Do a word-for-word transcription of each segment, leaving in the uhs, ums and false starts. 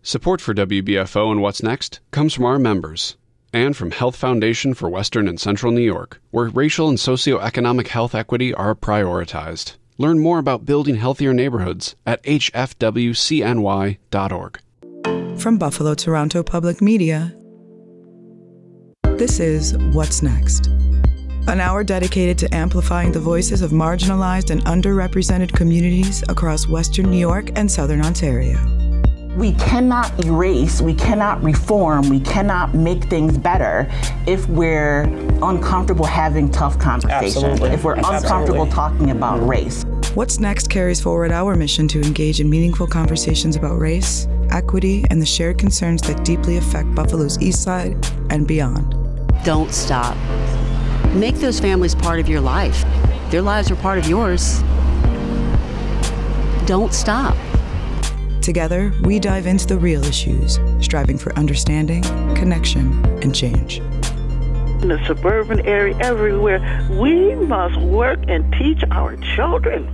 Support for W B F O and What's Next comes from our members and from Health Foundation for Western and Central New York, where racial and socioeconomic health equity are prioritized. Learn more about building healthier neighborhoods at h f w c n y dot org. From Buffalo Toronto Public Media, this is What's Next, an hour dedicated to amplifying the voices of marginalized and underrepresented communities across Western New York and Southern Ontario. We cannot erase, we cannot reform, we cannot make things better if we're uncomfortable having tough conversations, Absolutely. if we're Absolutely. uncomfortable talking about race. What's Next carries forward our mission to engage in meaningful conversations about race, equity, and the shared concerns that deeply affect Buffalo's East Side and beyond. Don't stop. Make those families part of your life. Their lives are part of yours. Don't stop. Together, we dive into the real issues, striving for understanding, connection, and change. In the suburban area, everywhere, we must work and teach our children.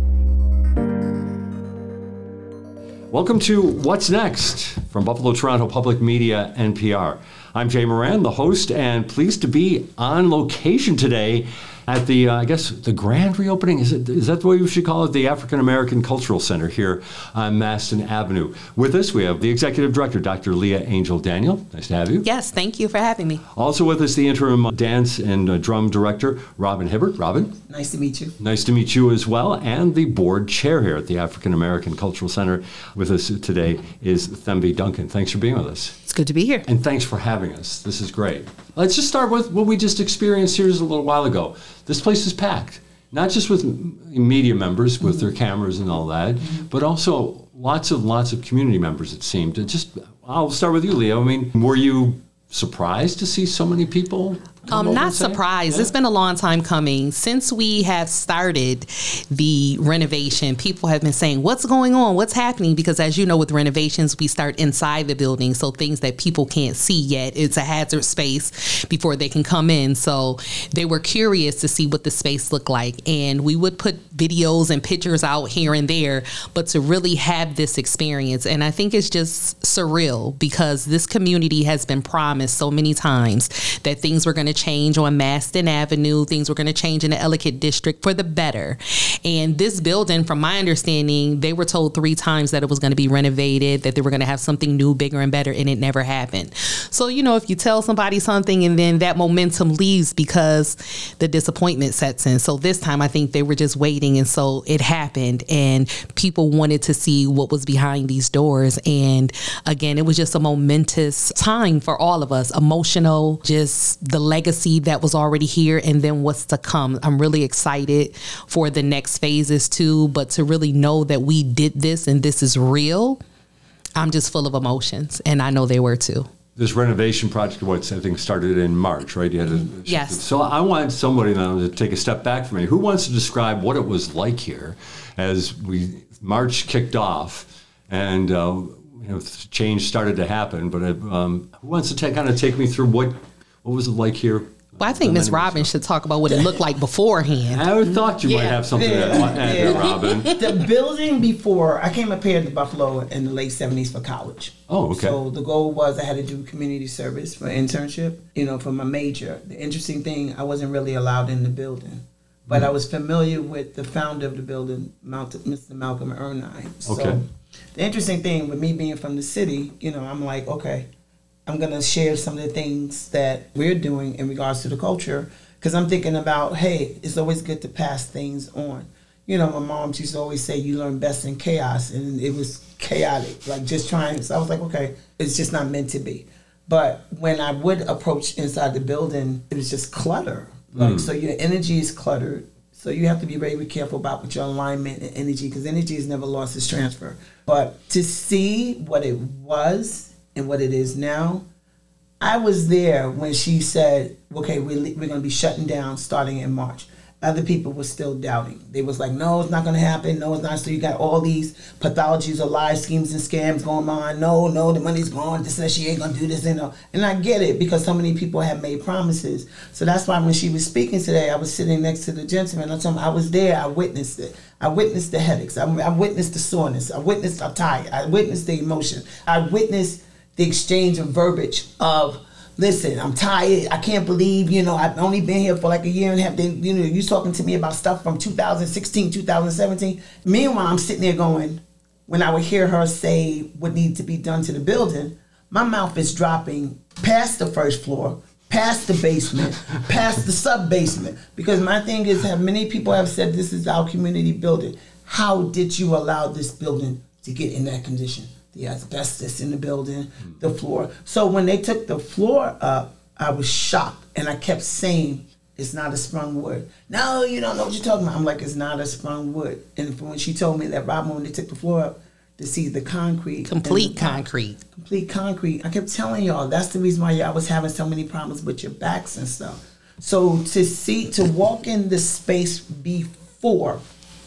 Welcome to What's Next from Buffalo Toronto Public Media, N P R. I'm Jay Moran, the host, and pleased to be on location today at the, uh, I guess, the grand reopening. Is it? Is that the way we should call it? The African American Cultural Center here on Maston Avenue. With us, we have the Executive Director, Doctor Leah Angel Daniel. Nice to have you. Yes, thank you for having me. Also with us, the Interim Dance and uh, Drum Director, Robin Hibbert. Robin. Nice to meet you. Nice to meet you as well. And the Board Chair here at the African American Cultural Center. With us today is Thembi Duncan. Thanks for being with us. It's good to be here. And thanks for having us. This is great. Let's just start with what we just experienced here just a little while ago. This place is packed, not just with media members with their cameras and all that, but also lots of lots of community members, it seemed. Just, I'll start with you, Leo. I mean, were you surprised to see so many people? Um, not surprised. Yeah. It's been a long time coming. Since we have started the renovation, people have been saying, what's going on? What's happening? Because as you know, with renovations, we start inside the building. So things that people can't see yet, it's a hazard space before they can come in. So they were curious to see what the space looked like. And we would put videos and pictures out here and there, but to really have this experience. And I think it's just surreal because this community has been promised so many times that things were going to change on Maston Avenue. Things were going to change in the Ellicott District for the better. And this building, from my understanding, they were told three times that it was going to be renovated, that they were going to have something new, bigger and better, and it never happened. So, you know, if you tell somebody something and then that momentum leaves because the disappointment sets in. So this time, I think they were just waiting. And so it happened and people wanted to see what was behind these doors. And again, it was just a momentous time for all of us, emotional, just the legacy that was already here and then what's to come. I'm really excited for the next phases too, but to really know that we did this and this is real, I'm just full of emotions, and I know they were too. This renovation project, what I think started in March, right? You had to, yes. So I want somebody now to take a step back from me. Who wants to describe what it was like here as we March kicked off and uh, you know, change started to happen? But um, who wants to take, kind of take me through what what was it like here? Well, I think Miss Robin should talk about what it looked like beforehand. I thought you yeah. might have something yeah. to add there, Robin. The building before, I came up here to Buffalo in the late seventies for college. Oh, okay. So the goal was I had to do community service for internship, you know, for my major. The interesting thing, I wasn't really allowed in the building. But mm-hmm. I was familiar with the founder of the building, Mister Malcolm Ernine. So okay. the interesting thing with me being from the city, you know, I'm like, okay, I'm going to share some of the things that we're doing in regards to the culture, because I'm thinking about, hey, it's always good to pass things on. You know, my mom used to always say you learn best in chaos, and it was chaotic, like just trying. So I was like, okay, it's just not meant to be. But when I would approach inside the building, it was just clutter. Like, mm. so your energy is cluttered. So you have to be very careful about with your alignment and energy, because energy has never lost its transfer. But to see what it was and what it is now, I was there when she said, okay, we're, we're going to be shutting down starting in March. other people were still doubting. They was like, no, it's not going to happen. No, it's not. So you got all these pathologies of lies, schemes, and scams going on. No, no, the money's gone. This says she ain't going to do this. You know. And I get it because so many people have made promises. So that's why when she was speaking today, I was sitting next to the gentleman. I told him I was there. I witnessed it. I witnessed the headaches. I, I witnessed the soreness. I witnessed the tired. I witnessed the emotion. I witnessed the exchange of verbiage of, listen, I'm tired. I can't believe, you know, I've only been here for like a year and a half. They, you know, you talking to me about stuff from two thousand sixteen, two thousand seventeen. Meanwhile, I'm sitting there going, when I would hear her say what needs to be done to the building, my mouth is dropping past the first floor, past the basement, past the sub-basement. Because my thing is, have many people have said this is our community building. How did you allow this building to get in that condition? The asbestos in the building, the floor. So when they took the floor up, I was shocked. And I kept saying, it's not a sprung wood. No, you don't know what you're talking about. I'm like, it's not a sprung wood. And when she told me that, Robin, when they took the floor up, to see the concrete. Complete the, concrete. Complete concrete. I kept telling y'all, that's the reason why y'all was having so many problems with your backs and stuff. So to see, to walk in the space before,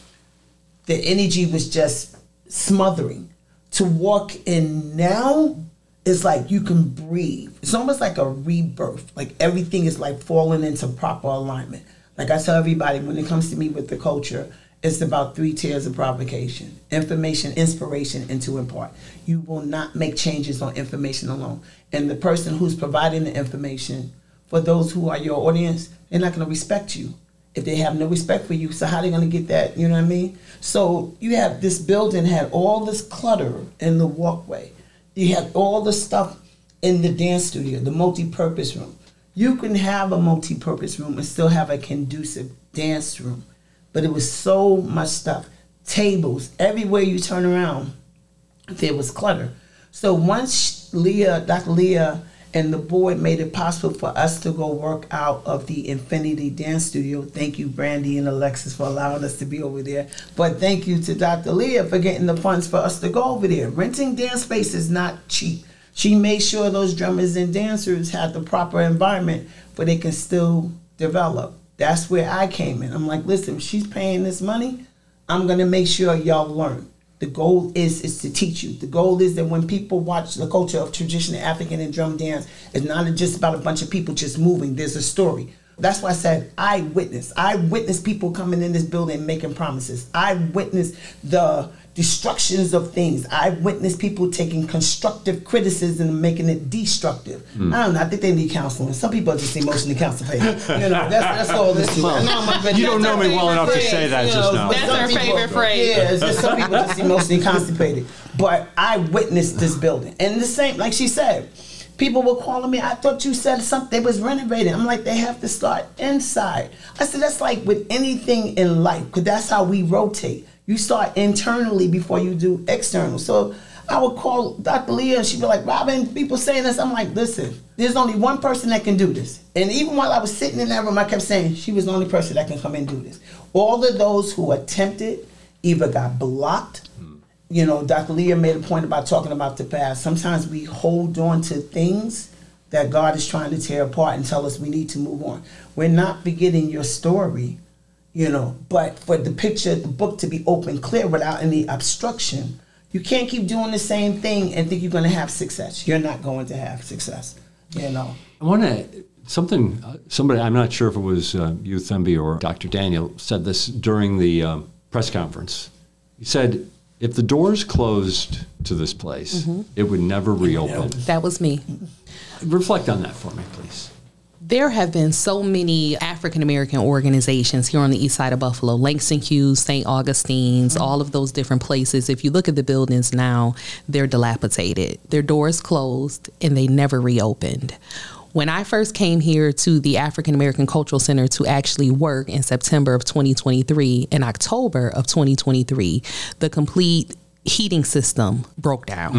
the energy was just smothering. To walk in now is like you can breathe. It's almost like a rebirth. Like everything is like falling into proper alignment. Like I tell everybody, when it comes to me with the culture, it's about three tiers of provocation: information, inspiration, and to impart. You will not make changes on information alone. And the person who's providing the information, for those who are your audience, they're not going to respect you if they have no respect for you. So how are they going to get that? You know what I mean? So you have this building had all this clutter in the walkway. You had all the stuff in the dance studio, the multi-purpose room. You can have a multi-purpose room and still have a conducive dance room. But it was so much stuff. Tables, everywhere you turn around, there was clutter. So once Leah, Doctor Leah, and the board made it possible for us to go work out of the Infinity Dance Studio. Thank you, Brandy and Alexis, for allowing us to be over there. But thank you to Doctor Leah for getting the funds for us to go over there. Renting dance space is not cheap. She made sure those drummers and dancers had the proper environment where they can still develop. That's where I came in. I'm like, listen, if she's paying this money, I'm going to make sure y'all learn. The goal is is to teach you. The goal is that when people watch the culture of traditional African and drum dance, it's not just about a bunch of people just moving. There's a story. That's why I said I witnessed. I witnessed people coming in this building and making promises. I witnessed the destructions of things. I witnessed people taking constructive criticism and making it destructive. Mm. I don't know. I think they need counseling. Some people are just emotionally constipated. You know, that's that's all this is. Well, no, you don't know me well enough phrase, to say that, you know, just now. That's our people, favorite phrase. Yeah, it's just some people are just emotionally constipated. But I witnessed this building. And the same, like she said, people were calling me, I thought you said something, they was renovating. I'm like, they have to start inside. I said, that's like with anything in life, because that's how we rotate. You start internally before you do external. So I would call Doctor Leah and she'd be like, Robin, people saying this. I'm like, listen, there's only one person that can do this. And even while I was sitting in that room, I kept saying, she was the only person that can come and do this. All of those who attempted either got blocked. You know, Doctor Leah made a point about talking about the past. Sometimes we hold on to things that God is trying to tear apart and tell us we need to move on. We're not forgetting your story, you know, but for the picture, the book to be open clear without any obstruction, you can't keep doing the same thing and think you're going to have success. You're not going to have success, you know. I want to, something, uh, somebody, I'm not sure if it was uh, you, Thembi, or Doctor Daniel, said this during the um, press conference. He said, if the doors closed to this place, mm-hmm. it would never reopen. That was me. Reflect on that for me, please. There have been so many African-American organizations here on the east side of Buffalo, Langston Hughes, Saint Augustine's, mm-hmm. all of those different places. If you look at the buildings now, they're dilapidated. Their doors closed and they never reopened. When I first came here to the African American Cultural Center to actually work in September of twenty twenty-three, in October of twenty twenty-three, the complete heating system broke down.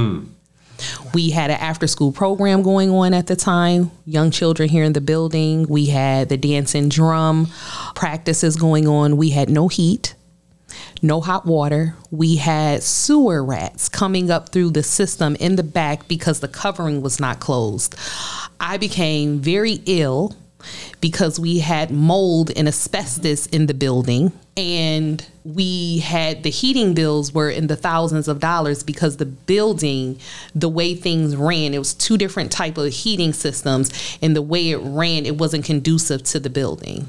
Mm. We had an after school program going on at the time, young children here in the building. We had the dance and drum practices going on. We had no heat, no hot water. We had sewer rats coming up through the system in the back because the covering was not closed. I became very ill because we had mold and asbestos in the building, and we had the heating bills were in the thousands of dollars because the building, the way things ran, it was two different type of heating systems, and the way it ran, it wasn't conducive to the building.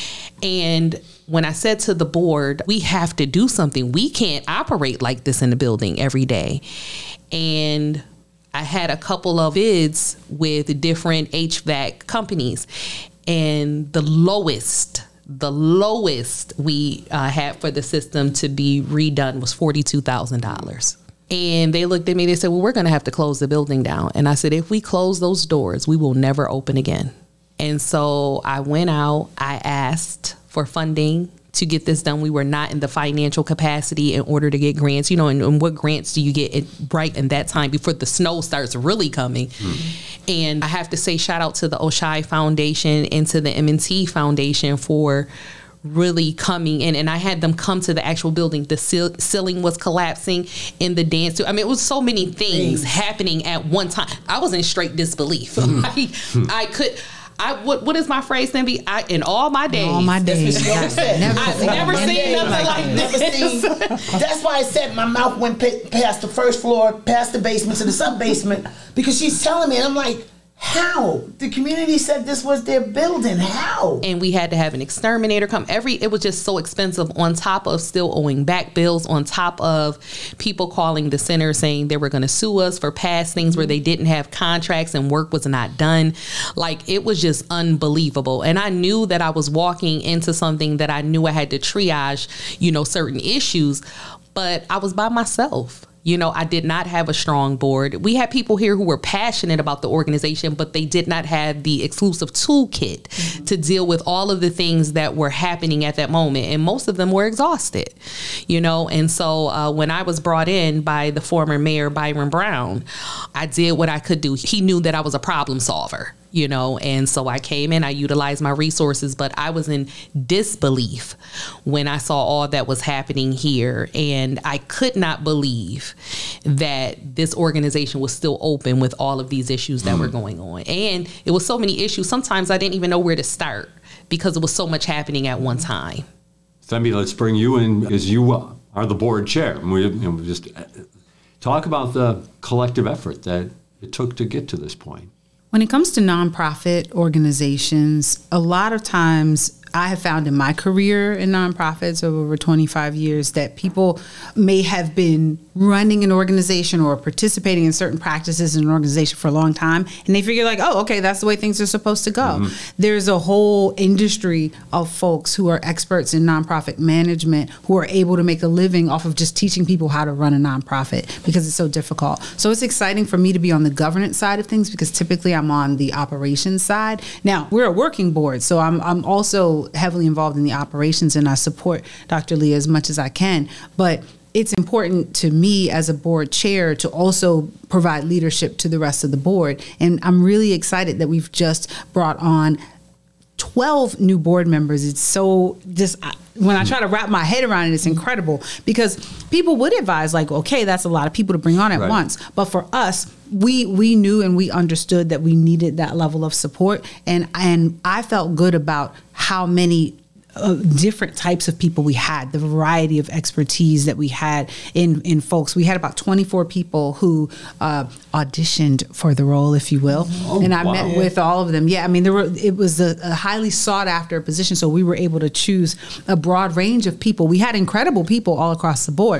And when I said to the board, we have to do something. We can't operate like this in the building every day. And I had a couple of bids with different H V A C companies, and the lowest, the lowest we uh, had for the system to be redone was forty-two thousand dollars. And they looked at me, they said, well, we're going to have to close the building down. And I said, if we close those doors, we will never open again. And so I went out, I asked for funding to get this done. We were not in the financial capacity in order to get grants, you know, and, and what grants do you get it right in that time before the snow starts really coming? Mm. And I have to say shout out to the Oshai Foundation and to the M and T Foundation for really coming in, and I had them come to the actual building. The ceil- ceiling was collapsing in the dance. I mean, it was so many things, things. happening at one time. I was in straight disbelief. Mm. like, I could... I what what is my phrase, Nimby? I in all my days. All my days. That's never, I've never seen nothing like, like never this. Seen, that's why I said my mouth went past the first floor, past the basement to the sub basement, because she's telling me, and I'm like, how? The community said this was their building. How? And we had to have an exterminator come. Every it was just so expensive, on top of still owing back bills, on top of people calling the center saying they were going to sue us for past things where they didn't have contracts and work was not done. Like, it was just unbelievable. And I knew that I was walking into something that I knew I had to triage, you know, certain issues, but I was by myself. You know, I did not have a strong board. We had people here who were passionate about the organization, but they did not have the exclusive toolkit mm-hmm. to deal with all of the things that were happening at that moment. And most of them were exhausted, you know. And so uh, when I was brought in by the former mayor, Byron Brown, I did what I could do. He knew that I was a problem solver. You know, and so I came in, I utilized my resources, but I was in disbelief when I saw all that was happening here. And I could not believe that this organization was still open with all of these issues that mm. were going on. And it was so many issues. Sometimes I didn't even know where to start because it was so much happening at one time. Thembi, let's bring you in because you are the board chair. And we, you know, just talk about the collective effort that it took to get to this point. When it comes to nonprofit organizations, a lot of times I have found in my career in nonprofits of over twenty-five years that people may have been running an organization or participating in certain practices in an organization for a long time, and they figure like, oh, okay, that's the way things are supposed to go. Mm-hmm. There's a whole industry of folks who are experts in nonprofit management who are able to make a living off of just teaching people how to run a nonprofit because it's so difficult. So it's exciting for me to be on the governance side of things because typically I'm on the operations side. Now, we're a working board, so I'm I'm also heavily involved in the operations, and I support Doctor Leah as much as I can. But it's important to me as a board chair to also provide leadership to the rest of the board. And I'm really excited that we've just brought on twelve new board members. It's so just, when I try to wrap my head around it, it's incredible because people would advise like, okay, that's a lot of people to bring on at right. once. But for us, we we knew and we understood that we needed that level of support. And, and I felt good about how many Uh, different types of people we had, the variety of expertise that we had in, in folks. We had about twenty-four people who uh, auditioned for the role, if you will. Oh, and I wow. met with all of them. Yeah, I mean, there were. It was a, a highly sought after position, so we were able to choose a broad range of people. We had incredible people all across the board,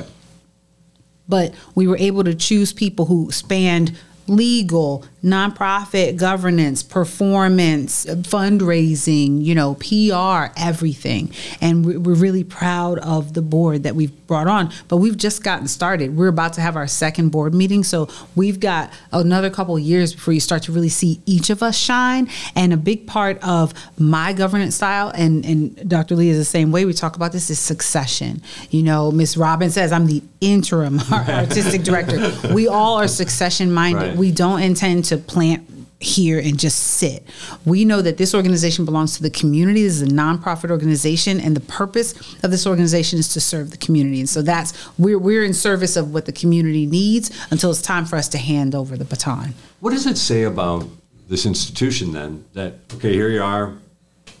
but we were able to choose people who spanned legal, nonprofit governance, performance, fundraising, you know, P R, everything. And we're really proud of the board that we've brought on, but we've just gotten started. We're about to have our second board meeting. So we've got another couple of years before you start to really see each of us shine. And a big part of my governance style, and, and Doctor Lee is the same way, we talk about this, is succession. You know, Miz Robin says, I'm the interim artistic director. We all are succession minded. Right. We don't intend to plant here and just sit. We know that this organization belongs to the community. This is a nonprofit organization, and the purpose of this organization is to serve the community. And so that's, we're we're in service of what the community needs until it's time for us to hand over the baton. What does it say about this institution then, that, okay, here you are,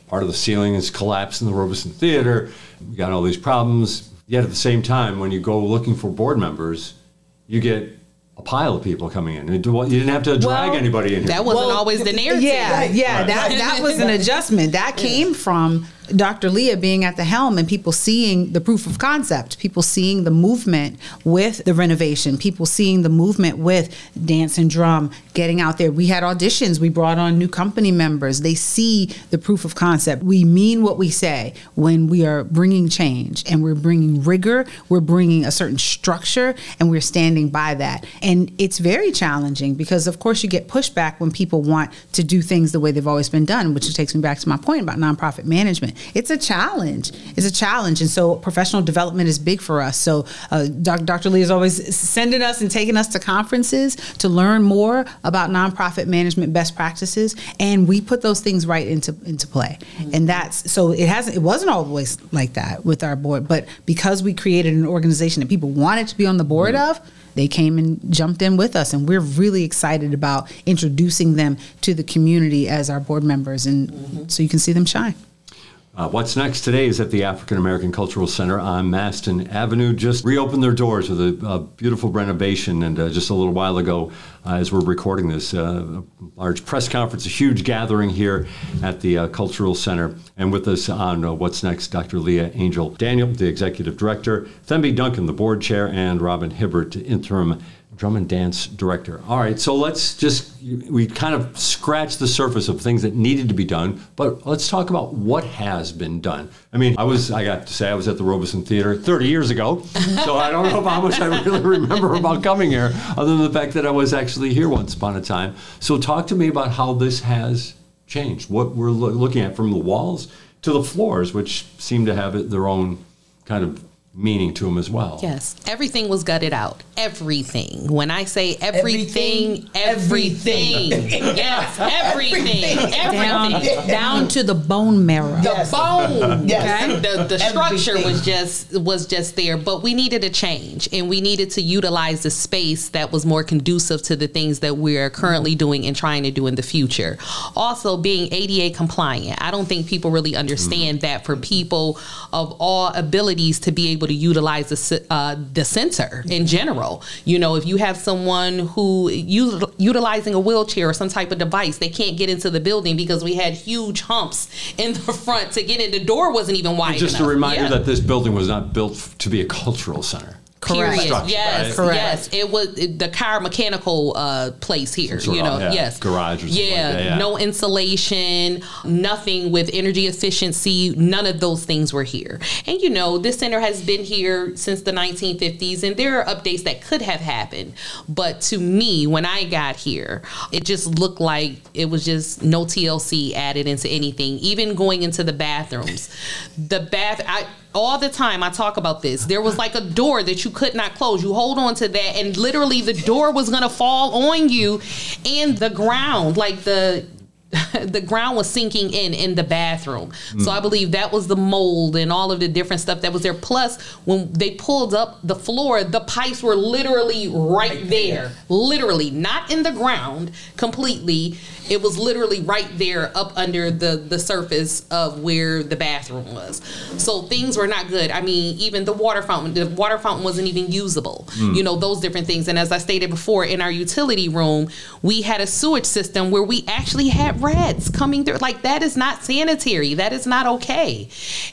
part of the ceiling is collapsed in the Robeson Theater. We got all these problems. Yet at the same time, when you go looking for board members, you get a pile of people coming in. You didn't have to drag well, anybody in here. That wasn't well, always the narrative. Yeah, yeah, right. that, that was an adjustment. That came from Doctor Leah being at the helm and people seeing the proof of concept, people seeing the movement with the renovation, people seeing the movement with dance and drum, getting out there. We had auditions. We brought on new company members. They see the proof of concept. We mean what we say when we are bringing change, and we're bringing rigor. We're bringing a certain structure, and we're standing by that. And it's very challenging because, of course, you get pushback when people want to do things the way they've always been done, which takes me back to my point about nonprofit management. It's a challenge. It's a challenge. And so professional development is big for us. So uh, Doctor Lee is always sending us and taking us to conferences to learn more about nonprofit management best practices. And we put those things right into, into play. Mm-hmm. And that's, so it hasn't, it wasn't always like that with our board, but because we created an organization that people wanted to be on the board mm-hmm. of, they came and jumped in with us, and we're really excited about introducing them to the community as our board members, and mm-hmm. so you can see them shine. Uh, what's next today is at the African American Cultural Center on Maston Avenue. Just reopened their doors with a, a beautiful renovation, and uh, just a little while ago, uh, as we're recording this, uh, a large press conference, a huge gathering here at the uh, Cultural Center. And with us on uh, What's Next, Doctor Leah Angel Daniel, the Executive Director, Thembi Duncan, the Board Chair, and Robin Hibbert, Interim Drum and Dance Director. All right, so let's just, we kind of scratched the surface of things that needed to be done, but let's talk about what has been done. I mean, I was, I got to say, I was at the Robeson Theater thirty years ago, so I don't know how much I really remember about coming here, other than the fact that I was actually here once upon a time. So talk to me about how this has changed, what we're lo- looking at from the walls to the floors, which seem to have their own kind of meaning to them as well. Yes, everything was gutted out. Everything. When I say everything, everything, everything. Yes, everything, everything, down, down to the bone marrow. The yes. bone. Yes. Okay? The the structure was just was just there, but we needed a change, and we needed to utilize the space that was more conducive to the things that we're currently doing and trying to do in the future. Also, being A D A compliant. I don't think people really understand mm. that for people of all abilities to be able to utilize the uh, the center in general. You know, if you have someone who u- utilizing a wheelchair or some type of device, they can't get into the building because we had huge humps in the front to get in. The door wasn't even wide and just enough. a reminder yeah. that this building was not built to be a cultural center. Period. Structure, yes, right? Correct. yes. It was the car mechanical uh, place here. You know, of, yeah, yes, garage or something yeah, like that, yeah. No insulation, nothing with energy efficiency. None of those things were here. And you know, this center has been here since the nineteen fifties, and there are updates that could have happened. But to me, when I got here, it just looked like it was just no T L C added into anything. Even going into the bathrooms, the bath. I, all the time I talk about this. There was like a door that you could not close. You hold on to that, and literally the door was gonna fall on you, and the ground, like the the ground was sinking in in the bathroom. Mm. So I believe that was the mold and all of the different stuff that was there. Plus, when they pulled up the floor, the pipes were literally right there. Literally, not in the ground completely. It was literally right there up under the, the surface of where the bathroom was. So things were not good. I mean, even the water fountain, the water fountain wasn't even usable. Mm. You know, those different things. And as I stated before, in our utility room, we had a sewage system where we actually had rats coming through. Like, that is not sanitary. That is not okay.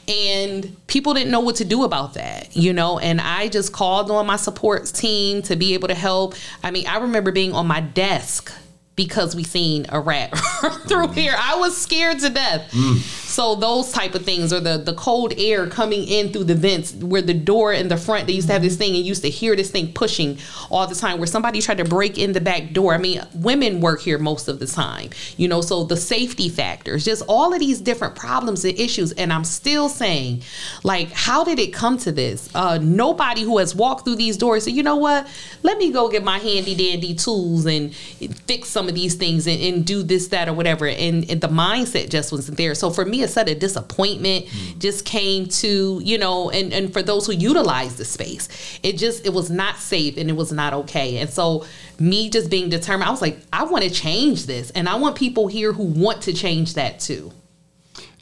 And people didn't know what to do about that, you know, and I just called on my support team to be able to help. I mean, I remember being on my desk because we seen a rat through here. I was scared to death. Mm. So those type of things, or the, the cold air coming in through the vents, where the door in the front, they used to have this thing and used to hear this thing pushing all the time, where somebody tried to break in the back door. I mean, women work here most of the time, you know, so the safety factors, just all of these different problems and issues. And I'm still saying, like, how did it come to this? Uh, nobody who has walked through these doors said, you know what, let me go get my handy dandy tools and fix some of these things and, and do this, that, or whatever. And, and the mindset just wasn't there. So for me, a set of disappointment mm. just came to, you know, and, and for those who utilize the space, it just, it was not safe and it was not okay. And so me just being determined, I was like, I want to change this. And I want people here who want to change that too.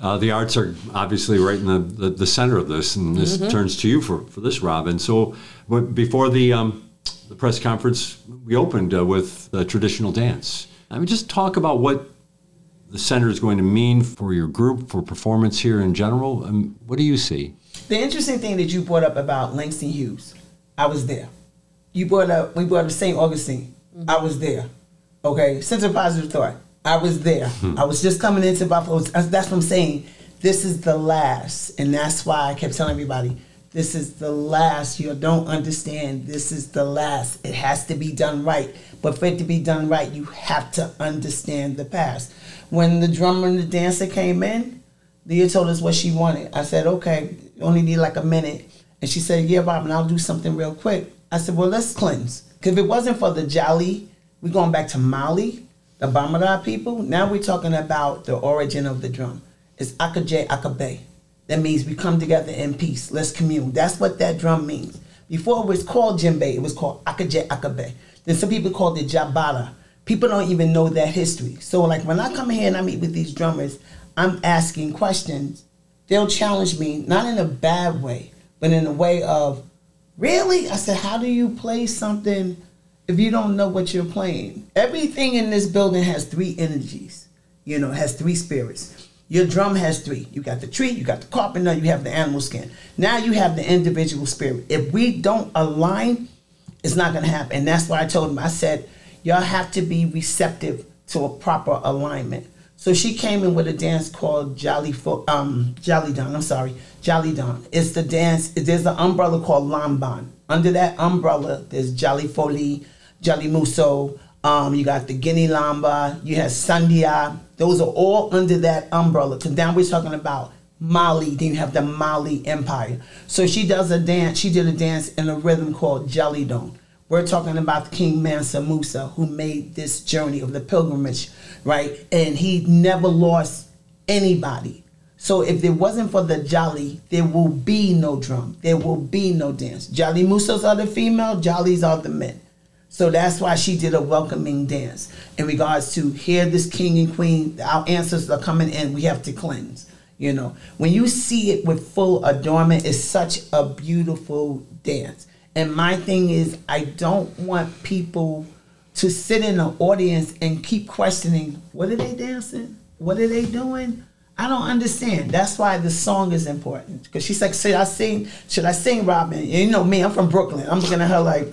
Uh, the arts are obviously right in the, the, the center of this, and this mm-hmm. turns to you for, for this, Robin. So before the um, the press conference, we opened uh, with uh, traditional dance. I mean, just talk about what the center is going to mean for your group, for performance here in general. Um, what do you see? The interesting thing that you brought up about Langston Hughes, I was there. You brought up, we brought up Saint Augustine, mm-hmm. I was there. Okay, Center of Positive Thought, I was there. Hmm. I was just coming into Buffalo. That's what I'm saying. This is the last. And that's why I kept telling everybody, this is the last. You don't understand. This is the last. It has to be done right. But for it to be done right, you have to understand the past. When the drummer and the dancer came in, Leah told us what she wanted. I said, okay, you only need like a minute. And she said, yeah, Robin, I'll do something real quick. I said, well, let's cleanse. Because if it wasn't for the Jali, we're going back to Mali, the Bamara people. Now we're talking about the origin of the drum. It's Akaje Akabe. That means we come together in peace. Let's commune. That's what that drum means. Before it was called djembe, it was called Akaje Akabe. Then some people called it Jabara. People don't even know that history. So like when I come here and I meet with these drummers, I'm asking questions. They'll challenge me, not in a bad way, but in a way of, really? I said, how do you play something if you don't know what you're playing? Everything in this building has three energies, you know, has three spirits. Your drum has three. You got the tree, you got the carpenter, you have the animal skin. Now you have the individual spirit. If we don't align, it's not going to happen. And that's why I told him, I said, y'all have to be receptive to a proper alignment. So she came in with a dance called Jolly Fo- um Jolly Don. I'm sorry, Jolly Don. It's the dance. There's an umbrella called Lamban. Under that umbrella, there's Jolly Foli, Jolly Muso. Um, you got the Guinea Lamba. You have Sandia. Those are all under that umbrella. Because now we're talking about Mali. Then you have the Mali Empire. So she does a dance. She did a dance in a rhythm called Jolly Don. We're talking about King Mansa Musa, who made this journey of the pilgrimage, right? And he never lost anybody. So if it wasn't for the Jolly, there will be no drum. There will be no dance. Jolly Musas are the female, Jollies are the men. So that's why she did a welcoming dance in regards to here, this king and queen, our ancestors are coming in, we have to cleanse. You know, when you see it with full adornment, it's such a beautiful dance. And my thing is, I don't want people to sit in the audience and keep questioning, what are they dancing? What are they doing? I don't understand. That's why the song is important. Because she's like, should I sing? Should I sing, Robin? And you know me, I'm from Brooklyn. I'm looking at her like,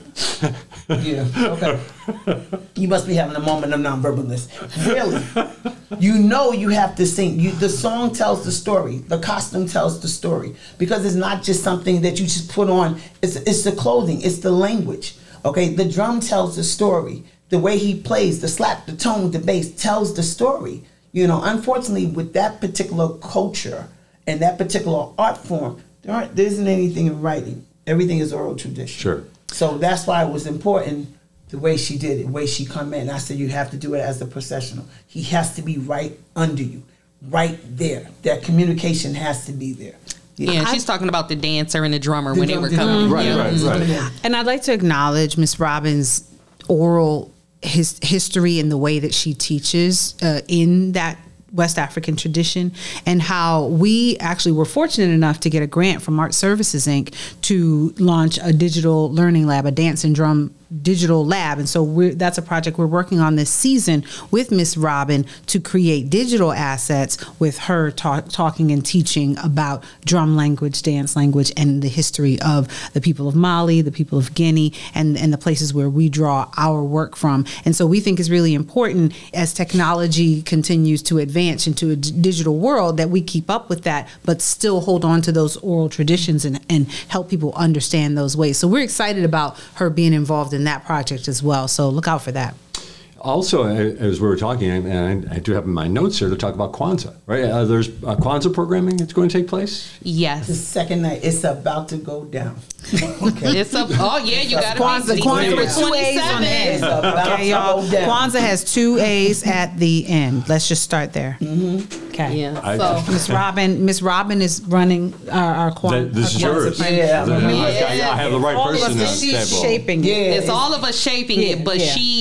yeah, okay. You must be having a moment of nonverbalness. Really? You know you have to sing. You, the song tells the story. The costume tells the story. Because it's not just something that you just put on. It's, it's the clothing. It's the language. Okay, the drum tells the story. The way he plays, the slap, the tone, the bass tells the story. You know, unfortunately, with that particular culture and that particular art form, there, aren't, there isn't anything in writing. Everything is oral tradition. Sure. So that's why it was important the way she did it, the way she come in. I said, you have to do it as a professional. He has to be right under you, right there. That communication has to be there. Yeah, yeah, she's talking about the dancer and the drummer the when drum, they were coming. Mm-hmm. Right, yeah. right, right, right. And I'd like to acknowledge Miss Robbins' oral his history and the way that she teaches uh, in that West African tradition, and how we actually were fortunate enough to get a grant from Art Services Incorporated to launch a digital learning lab, a dance and drum digital lab. And so we're, that's a project we're working on this season with Miss Robin to create digital assets with her talk, talking and teaching about drum language, dance language, and the history of the people of Mali, the people of Guinea, and, and the places where we draw our work from. And so we think it's really important as technology continues to advance into a d- digital world that we keep up with that, but still hold on to those oral traditions and, and help people understand those ways. So we're excited about her being involved in that project as well. So look out for that. Also, as we were talking, and I do have in my notes here to talk about Kwanzaa, right? Uh, there's uh, Kwanzaa programming that's going to take place? Yes. The second night, it's about to go down. Okay. It's a, oh, yeah, you got to Kwanzaa, be Kwanzaa two A's on the end. Okay, y'all. Kwanzaa has two A's at the end. Let's just start there. Mm-hmm. Okay. Yeah. I, so Miss Robin, Miss Robin is running our, our Kwanzaa. This is our yours. Kwanzaa Yeah. yeah. I, I have the right all person of us, at the she's table. shaping it. Yeah. It's all of us shaping Yeah, it, but yeah. she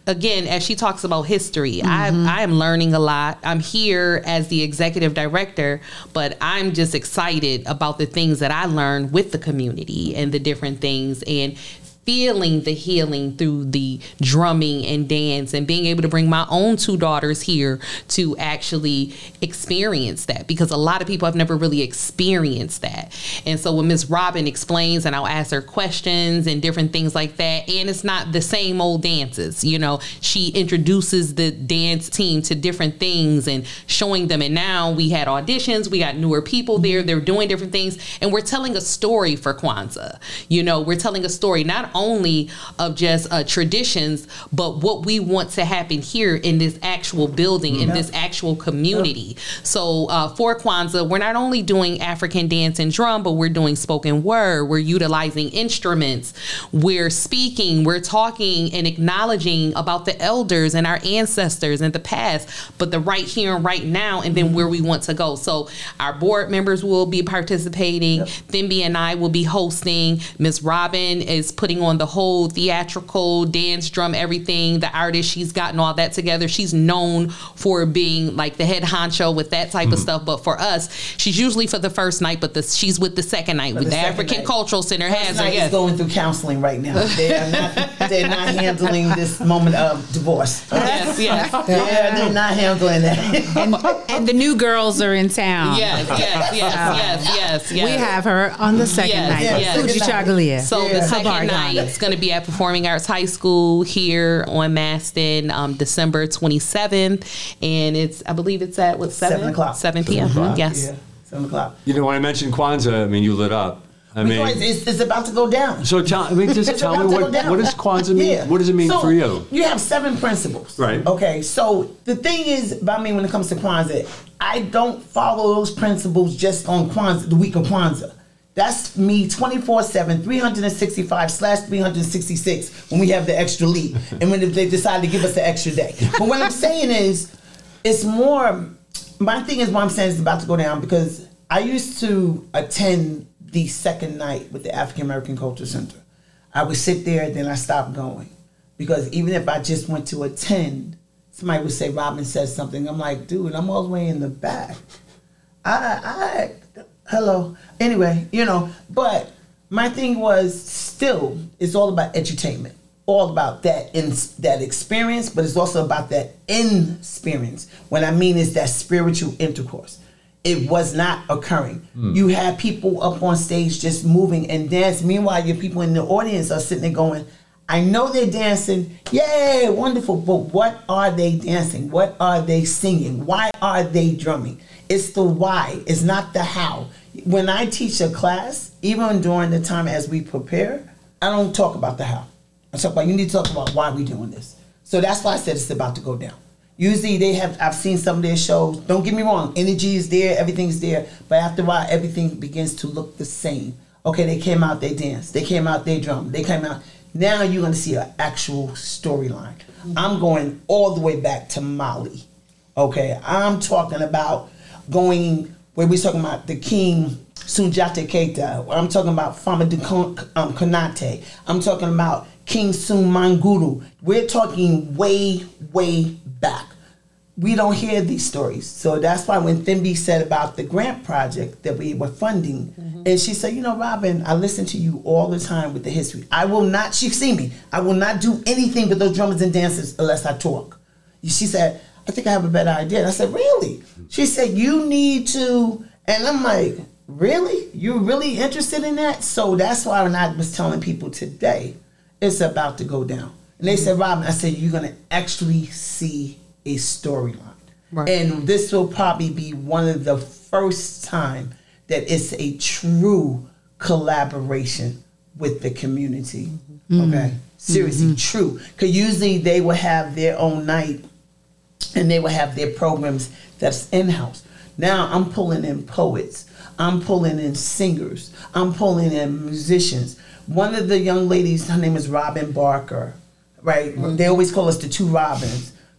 again, as she talks about history, mm-hmm. I, I am learning a lot. I'm here as the executive director, but I'm just excited about the things that I learned with the community and the different things, and feeling the healing through the drumming and dance, and being able to bring my own two daughters here to actually experience that, because a lot of people have never really experienced that. And so when Miss Robin explains, and I'll ask her questions and different things like that, and it's not the same old dances, you know, she introduces the dance team to different things and showing them. And now we had auditions, we got newer people there, they're doing different things, and we're telling a story for Kwanzaa. You know, we're telling a story not only of just uh, traditions, but what we want to happen here in this actual building, in this actual community. So uh, for Kwanzaa, we're not only doing African dance and drum, but we're doing spoken word. We're utilizing instruments. We're speaking. We're talking and acknowledging about the elders and our ancestors and the past, but the right here and right now, and then where we want to go. So our board members will be participating. Yep. Thembi and I will be hosting. Miss Robin is putting on the whole theatrical, dance, drum, everything, the artist, she's gotten all that together. She's known for being like the head honcho with that type mm-hmm. of stuff. But for us, she's usually for the first night, but the, she's with the second night. With the, the African night. Cultural Center first has night her. Yes. Is going through counseling right now. They are not, they're not handling this moment of divorce. Yes, yes. Yeah, they're not handling that. and, and the new girls are in town. Yes, yes, yes, yes, yes, yes. We have her on the second yes, night. Yes, Fuji yes. Chagalia. So yeah. the second night is going to be at Performing Arts High School here on Maston, um, December twenty-seventh, and it's I believe it's at what seven, seven o'clock, seven p.m. Seven yes, yeah, seven o'clock. You know, when I mentioned Kwanzaa, I mean, you lit up. I mean, it's, it's about to go down. So tell I mean, just tell me what what does Kwanzaa mean? Yeah. What does it mean so for you? You have seven principles, right? Okay, so the thing is about me when it comes to Kwanzaa, I don't follow those principles just on Kwanzaa, the week of Kwanzaa. That's me twenty-four seven, three hundred sixty-five slash three hundred sixty-six when we have the extra leave and when they decide to give us the extra day. But what I'm saying is, it's more, my thing is what I'm saying is about to go down, because I used to attend the second night with the African American Culture Center. I would sit there, then I stopped going. Because even if I just went to attend, somebody would say, Robin said something. I'm like, dude, I'm all the way in the back. I, I, hello. Anyway, you know, but my thing was still, it's all about edutainment. All about that in that experience, but it's also about that in-experience. What I mean is that spiritual intercourse. It was not occurring. Mm. You had people up on stage just moving and dancing. Meanwhile, your people in the audience are sitting there going, I know they're dancing. Yay, wonderful. But what are they dancing? What are they singing? Why are they drumming? It's the why. It's not the how. When I teach a class, even during the time as we prepare, I don't talk about the how. I talk about, you need to talk about why we're doing this. So that's why I said it's about to go down. Usually they have, I've seen some of their shows, don't get me wrong, energy is there, everything's there, but after a while, everything begins to look the same. Okay, they came out, they danced, they came out, they drummed, they came out. Now you're gonna see an actual storyline. Mm-hmm. I'm going all the way back to Mali. Okay, I'm talking about going, where we're talking about the King Sunjata Keita, I'm talking about Fama Dukan um, Konate, I'm talking about King Sun Manguru. We're talking way, way back. We don't hear these stories. So that's why when Thembi said about the grant project that we were funding, mm-hmm. and she said, you know, Robin, I listen to you all the time with the history. I will not, she's seen me, I will not do anything with those drummers and dancers unless I talk. She said, I think I have a better idea. And I said, really? She said, you need to, and I'm like, really? You're really interested in that? So that's why when I was telling people today, it's about to go down. And they said, Robin, I said, you're going to actually see a storyline. Right. And this will probably be one of the first time that it's a true collaboration with the community. Mm-hmm. Okay? Seriously, mm-hmm. true. Because usually they will have their own night and they will have their programs that's in-house. Now I'm pulling in poets. I'm pulling in singers. I'm pulling in musicians. One of the young ladies, her name is Robin Barker, right? Mm-hmm. They always call us the two Robins.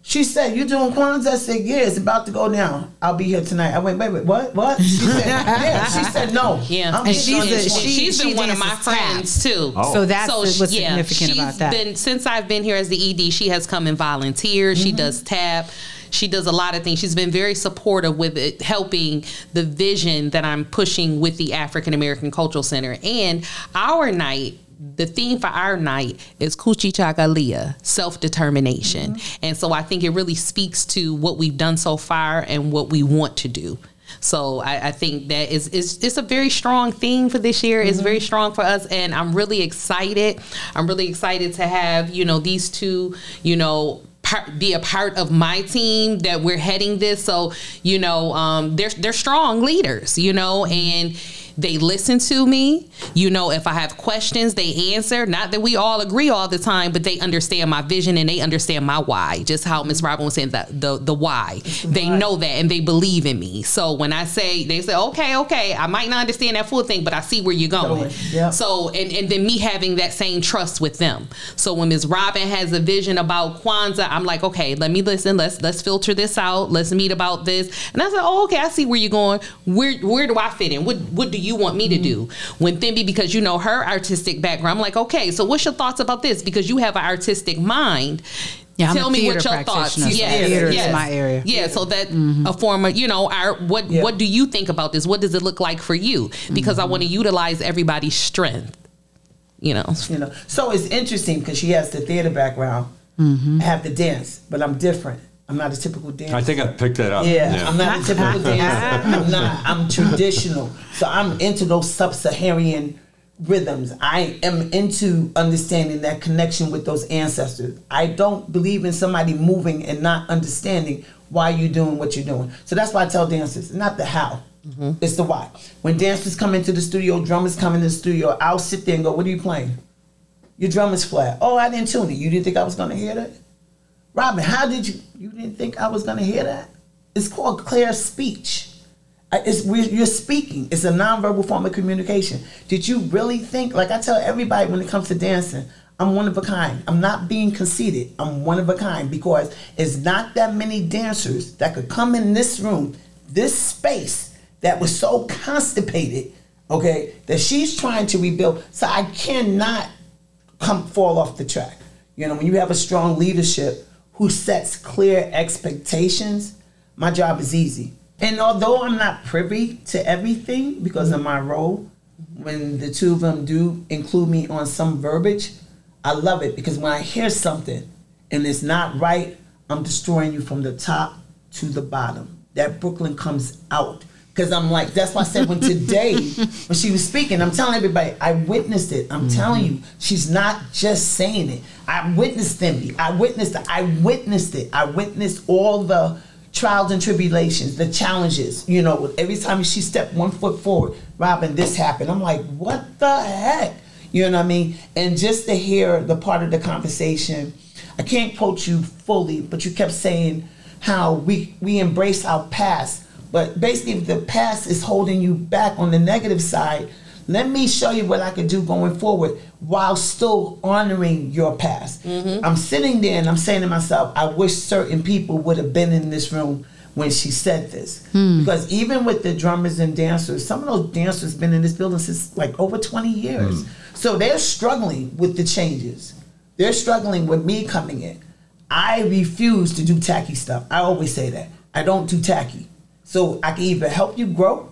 She said, you doing Kwanzaa? I said, yeah, it's about to go down. I'll be here tonight. I went, wait, wait, what? What? She said, yeah. She said, no. Yeah. I'm and she's, a, she, she's been she one of my friends, tap. too. Oh. So that's so, what's yeah, significant she's about that. Been, since I've been here as the E D, she has come and volunteered. Mm-hmm. She does tap. She does a lot of things. She's been very supportive with it, helping the vision that I'm pushing with the African American Cultural Center. And our night, the theme for our night is Kuchichagalia, self-determination. Mm-hmm. And so I think it really speaks to what we've done so far and what we want to do. So I, I think that is, is it's a very strong theme for this year. Mm-hmm. It's very strong for us, and I'm really excited. I'm really excited to have, you know, these two, you know, Part, be a part of my team that we're heading this. So, you know, um, they're they're strong leaders, you know, and they listen to me. You know, if I have questions, they answer. Not that we all agree all the time, but they understand my vision and they understand my why. Just how Miz Robin was saying, that the the why. They know that and they believe in me. So when I say, they say, okay, okay, I might not understand that full thing, but I see where you're going. Yep. So and, and then me having that same trust with them. So when Miz Robin has a vision about Kwanzaa, I'm like, okay, let me listen. Let's let's filter this out. Let's meet about this. And I said, oh, okay, I see where you're going. Where where do I fit in? What what do you want me to do? When Thembi, because you know her artistic background, I'm like, okay, so what's your thoughts about this? Because you have an artistic mind. Yeah, Tell I'm me what your thoughts. Yes, yes, theater yes. is my area. Yeah, so that mm-hmm. a form of, you know, our what yeah. what do you think about this? What does it look like for you? Because mm-hmm. I want to utilize everybody's strength. You know, you know. So it's interesting because she has the theater background. Mm-hmm. I have the dance, but I'm different. I'm not a typical dancer. I think I picked that up. Yeah, yeah. I'm not a typical dancer. I'm not. I'm traditional. So I'm into those sub-Saharan rhythms. I am into understanding that connection with those ancestors. I don't believe in somebody moving and not understanding why you're doing what you're doing. So that's why I tell dancers, not the how. Mm-hmm. It's the why. When dancers come into the studio, drummers come into the studio, I'll sit there and go, what are you playing? Your drum is flat. Oh, I didn't tune it. You didn't think I was going to hear that? Robin, how did you, you didn't think I was going to hear that? It's called clear speech. It's, you're speaking. It's a nonverbal form of communication. Did you really think, like I tell everybody when it comes to dancing, I'm one of a kind. I'm not being conceited. I'm one of a kind because it's not that many dancers that could come in this room, this space that was so constipated, okay, that she's trying to rebuild. So I cannot come fall off the track. You know, when you have a strong leadership who sets clear expectations, my job is easy. And although I'm not privy to everything because of my role, when the two of them do include me on some verbiage, I love it because when I hear something and it's not right, I'm destroying you from the top to the bottom. That Brooklyn comes out. Because I'm like, that's why I said when today, when she was speaking, I'm telling everybody, I witnessed it. I'm mm-hmm. telling you, she's not just saying it. I witnessed Thembi. I witnessed it. I witnessed it. I witnessed all the trials and tribulations, the challenges. You know, every time she stepped one foot forward, Robin, this happened. I'm like, what the heck? You know what I mean? And just to hear the part of the conversation, I can't quote you fully, but you kept saying how we, we embrace our past. But basically, if the past is holding you back on the negative side, let me show you what I could do going forward while still honoring your past. Mm-hmm. I'm sitting there and I'm saying to myself, I wish certain people would have been in this room when she said this. Hmm. Because even with the drummers and dancers, some of those dancers been in this building since like over twenty years. Hmm. So they're struggling with the changes. They're struggling with me coming in. I refuse to do tacky stuff. I always say that. I don't do tacky. So I can either help you grow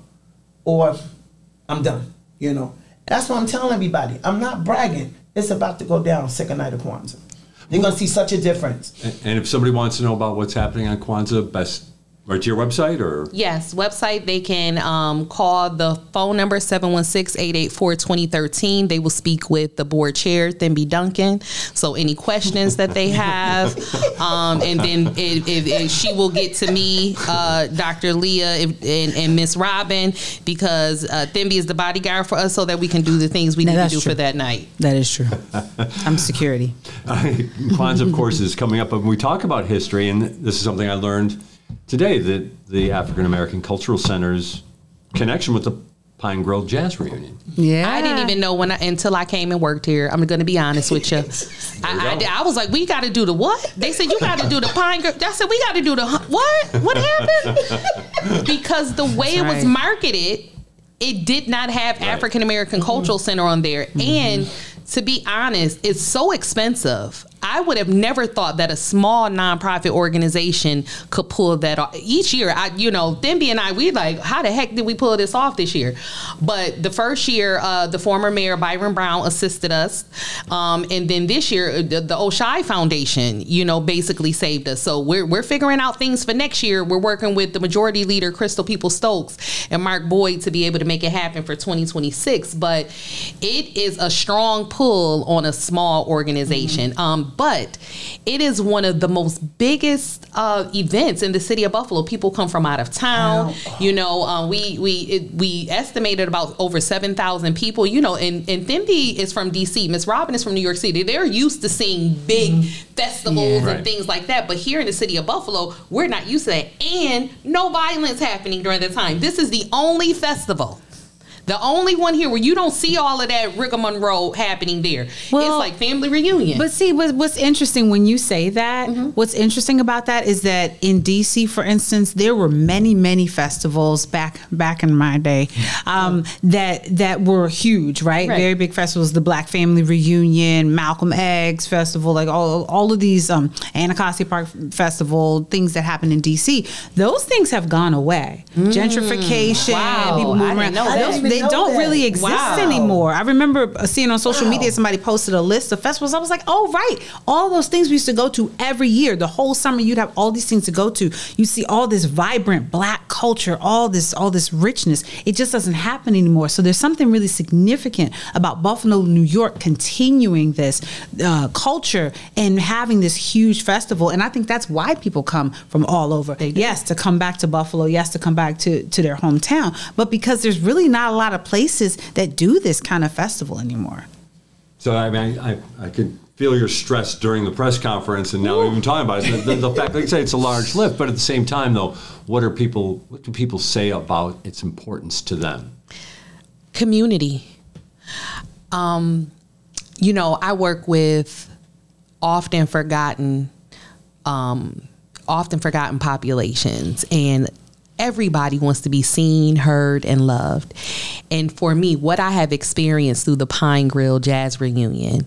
or I'm done, you know. That's what I'm telling everybody. I'm not bragging. It's about to go down second night of Kwanzaa. You're going to see such a difference. And if somebody wants to know about what's happening on Kwanzaa, best right to your website or? Yes, website. They can um, call the phone number seven one six, eight eight four, two zero one three. They will speak with the board chair, Thembi Duncan. So any questions that they have, um, and then if, if, if she will get to me, uh, Doctor Leah if, and, and Miss Robin, because uh, Thembi is the bodyguard for us so that we can do the things we no, need to do true. for that night. That is true. I'm security. Kwanzaa, of course, is coming up, but when we talk about history, and this is something I learned today, that the African American Cultural Center's connection with the Pine Grille Jazz Reunion. Yeah. I didn't even know when I, until I came and worked here. I'm going to be honest with you. I, I, I was like, we got to do the what? They said, you got to do the Pine Grille. I said, we got to do the what? What happened? Because the way That's it was right. marketed, it did not have right. African American mm-hmm. Cultural Center on there. Mm-hmm. And to be honest, it's so expensive. I would have never thought that a small nonprofit organization could pull that off. Each year, I, you know, Themby and I, we like, how the heck did we pull this off this year? But the first year, uh, the former mayor, Byron Brown, assisted us. Um, and then this year, the, the Oshai Foundation, you know, basically saved us. So we're, we're figuring out things for next year. We're working with the majority leader, Crystal People-Stokes, and Mark Boyd to be able to make it happen for twenty twenty-six. But it is a strong pull on a small organization. Mm-hmm. Um, But it is one of the most biggest uh, events in the city of Buffalo. People come from out of town. Oh. You know, uh, we we it, we estimated about over seven thousand people. You know, and, and Themby is from D C. Miss Robin is from New York City. They're used to seeing big mm-hmm. festivals yeah. and right. things like that. But here in the city of Buffalo, we're not used to that. And no violence happening during the time. This is the only festival. The only one here where you don't see all of that rigmarole happening there. Well, it's like family reunion. But see, what's, what's interesting when you say that, mm-hmm. what's interesting about that is that in D C, for instance, there were many, many festivals back back in my day um, mm-hmm. that that were huge, right? right? Very big festivals, the Black Family Reunion, Malcolm X Festival, like all all of these, um, Anacostia Park Festival, things that happen in D C. Those things have gone away. Mm. Gentrification, wow. people moving around. Those, they don't that. really exist wow. anymore. I remember seeing on social wow. media somebody posted a list of festivals. I was like, oh, right. All those things we used to go to every year. The whole summer you'd have all these things to go to. You see all this vibrant Black culture, all this all this richness. It just doesn't happen anymore. So there's something really significant about Buffalo, New York continuing this uh, culture and having this huge festival. And I think that's why people come from all over. Yes, to come back to Buffalo. Yes, to come back to, to their hometown. But because there's really not a lot of places that do this kind of festival anymore. So I mean, I, I could feel your stress during the press conference, and now Ooh. even talking about it. The, the, the fact, like you say, it's a large lift, but at the same time, though, what are people? What do people say about its importance to them? Community. Um, you know, I work with often forgotten, um, often forgotten populations, and everybody wants to be seen, heard, and loved. And for me, what I have experienced through the Pine Grille Jazz Reunion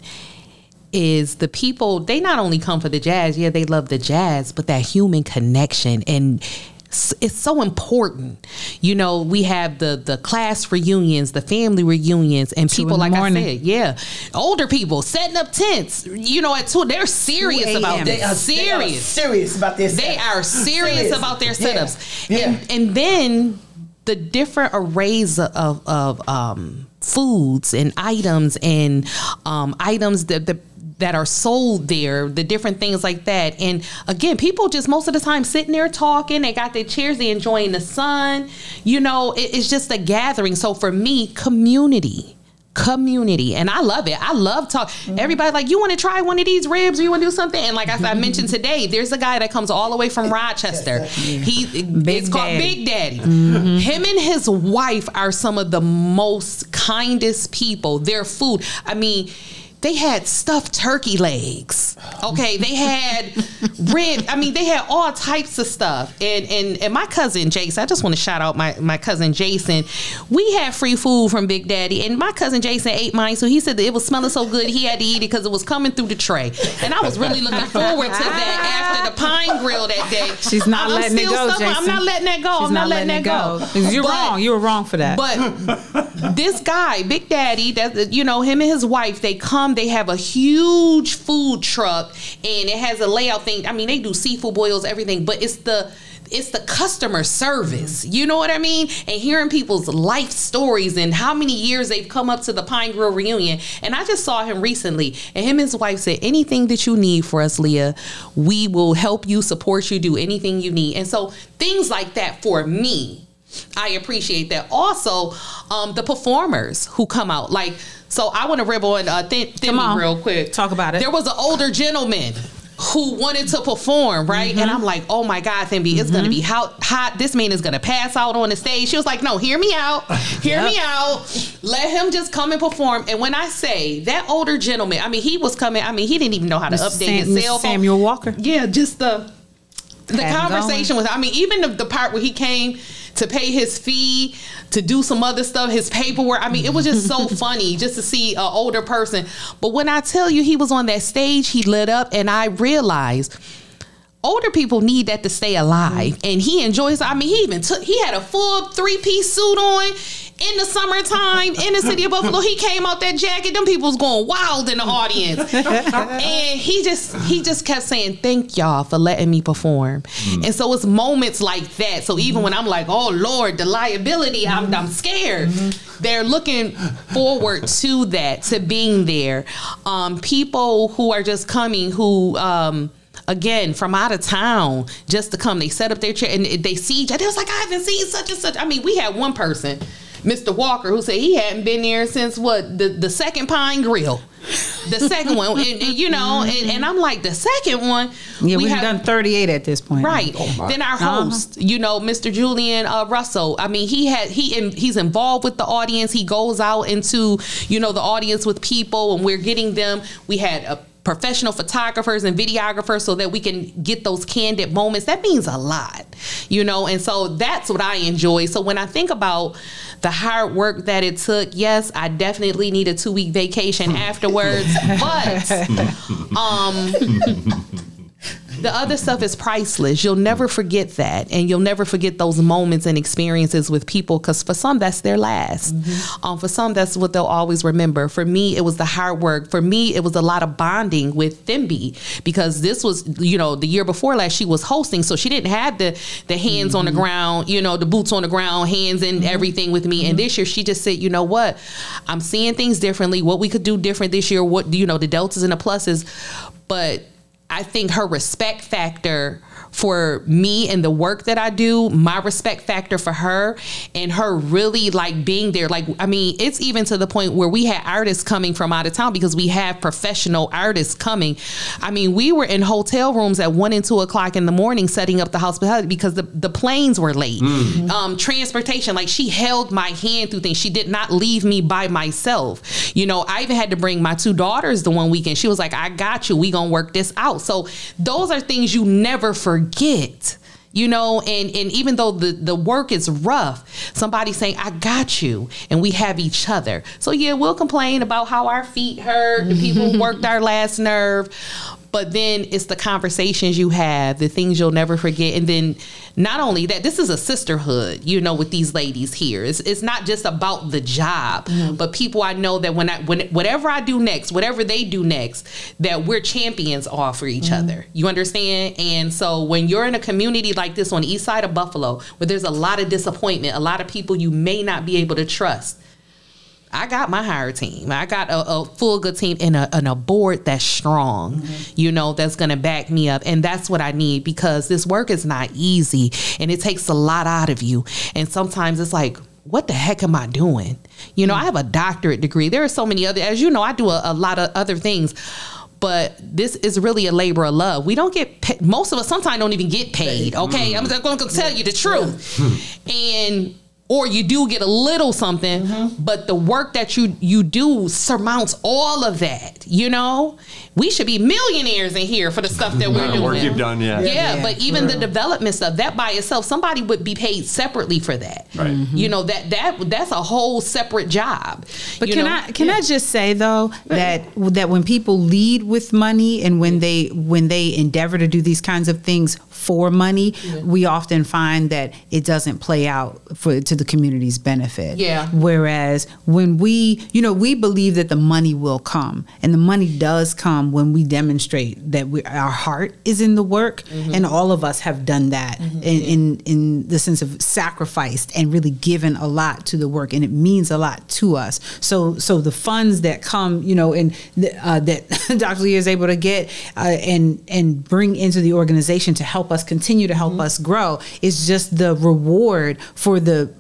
is the people, they not only come for the jazz, yeah, they love the jazz, but that human connection. And it's so important. You know, we have the the class reunions, the family reunions, and two people, like morning. I said, yeah, older people setting up tents. You know, at two, they're serious about this. They are serious. They are serious about their setups. They are serious, serious. about their setups. Yeah. Yeah. And, and then the different arrays of of um, foods and items and um, items that the that are sold there, the different things like that. And again, people just most of the time sitting there talking, they got their chairs, they enjoying the sun. You know, it, it's just a gathering. So for me, community, community. And I love it. I love talk. Mm-hmm. Everybody like, you want to try one of these ribs or you want to do something? And like I, I mentioned today, there's a guy that comes all the way from Rochester. He Big It's called Daddy. Big Daddy. Mm-hmm. Him and his wife are some of the most kindest people. Their food, I mean, they had stuffed turkey legs. Okay, they had rib. I mean, they had all types of stuff. And and and my cousin Jason, I just want to shout out my, my cousin Jason. We had free food from Big Daddy, and my cousin Jason ate mine. So he said that it was smelling so good he had to eat it because it was coming through the tray. And I was really looking forward to that after the Pine Grill that day. She's not I'm letting it go, Jason. I'm not letting that go. She's I'm not, not letting, letting that go. go. You're but, wrong. You were wrong for that. But this guy, Big Daddy, that you know, him and his wife, they come. They have a huge food truck, and it has a layout thing. I mean, they do seafood boils, everything, but it's the it's the customer service. You know what I mean? And hearing people's life stories and how many years they've come up to the Pine Grille reunion. And I just saw him recently, and him and his wife said, anything that you need for us, Leah, we will help you, support you, do anything you need. And so things like that for me, I appreciate that. Also, um, the performers who come out, like, so I want to rib on uh, Th- Themby real quick. Talk about it. There was an older gentleman who wanted to perform, right? Mm-hmm. And I'm like, oh my God, Thembi, it's mm-hmm. going to be hot, hot. This man is going to pass out on the stage. She was like, no, hear me out. Hear yep. me out. Let him just come and perform. And when I say that older gentleman, I mean, he was coming, I mean, he didn't even know how to Mister update Sam, his cell phone. Samuel Walker. Yeah, just the the Had conversation with, I mean, even the, the part where he came to pay his fee, to do some other stuff, his paperwork. I mean, it was just so funny just to see an older person. But when I tell you he was on that stage, he lit up, and I realized older people need that to stay alive. And he enjoys, I mean, he even took, he had a full three-piece suit on in the summertime in the city of Buffalo. He came out that jacket. Them people was going wild in the audience. And he just, he just kept saying, thank y'all for letting me perform. Mm. And so it's moments like that. So even when I'm like, oh Lord, the liability, I'm, I'm scared. Mm-hmm. They're looking forward to that, to being there. Um, people who are just coming who, um, again, from out of town just to come. They set up their chair and they see each other. They was like, I haven't seen such and such. I mean, we had one person, Mister Walker, who said he hadn't been there since what, the, the second Pine Grill. The second one, and, and, you know, and, and I'm like, the second one. Yeah, we we've have, done thirty-eight at this point. Right. Oh then our host, uh-huh. you know, Mister Julian uh, Russell. I mean, he had he in, he's involved with the audience. He goes out into, you know, the audience with people, and we're getting them. We had a professional photographers and videographers so that we can get those candid moments. That means a lot, you know, and so that's what I enjoy. So when I think about the hard work that it took, yes, I definitely need a two-week vacation afterwards, but um, the other stuff is priceless. You'll never forget that, and you'll never forget those moments and experiences with people, because for some, that's their last. Mm-hmm. Um, for some, that's what they'll always remember. For me, it was the hard work. For me, it was a lot of bonding with Thembi, because this was, you know, the year before last, she was hosting, so she didn't have the the hands mm-hmm. on the ground, you know, the boots on the ground, hands and mm-hmm. everything with me. Mm-hmm. And this year, she just said, you know what, I'm seeing things differently. What we could do different this year, what, you know, the deltas and the pluses, but I think her respect factor for me and the work that I do, my respect factor for her, and her really like being there. Like, I mean, it's even to the point where we had artists coming from out of town, because we have professional artists coming. I mean, we were in hotel rooms at one and two o'clock in the morning setting up the hospitality because the, the planes were late. Mm. Um, transportation, like she held my hand through things. She did not leave me by myself. You know, I even had to bring my two daughters the one weekend. She was like, I got you. We gonna work this out. So those are things you never forget. Get, you know, and, and even though the, the work is rough, somebody saying, I got you, and we have each other. So yeah, we'll complain about how our feet hurt, the people worked our last nerve, but then it's the conversations you have, the things you'll never forget. And then not only that, this is a sisterhood, you know, with these ladies here. It's, it's not just about the job, mm-hmm. but people I know that when I, when whatever I do next, whatever they do next, that we're champions all for each mm-hmm. other. You understand? And so when you're in a community like this on the east side of Buffalo, where there's a lot of disappointment, a lot of people you may not be able to trust, I got my hire team. I got a, a full good team and a, and a board that's strong, mm-hmm. you know, that's going to back me up. And that's what I need, because this work is not easy and it takes a lot out of you. And sometimes it's like, what the heck am I doing? You know, mm-hmm. I have a doctorate degree. There are so many other, as you know, I do a, a lot of other things. But this is really a labor of love. We don't get paid. Most of us sometimes don't even get paid. Okay, mm-hmm. I'm just going to tell you the truth. Yeah. And or you do get a little something, mm-hmm. but the work that you you do surmounts all of that. You know, we should be millionaires in here for the stuff that we're doing. Work you've done, yeah. Yeah, yeah. but even yeah. the development stuff, that by itself, somebody would be paid separately for that. Right. Mm-hmm. You know, that that that's a whole separate job. But you can know? I can yeah. I just say though that that when people lead with money and when they when they endeavor to do these kinds of things for money, yeah. we often find that it doesn't play out for to the community's benefit. Yeah. Whereas when we, you know, we believe that the money will come, and the money does come when we demonstrate that we, our heart is in the work, mm-hmm. and all of us have done that mm-hmm. in, in in the sense of sacrificed and really given a lot to the work, and it means a lot to us. So so the funds that come, you know, and uh, that Doctor Leah is able to get uh, and and bring into the organization to help us continue to help mm-hmm. us grow is just the reward for the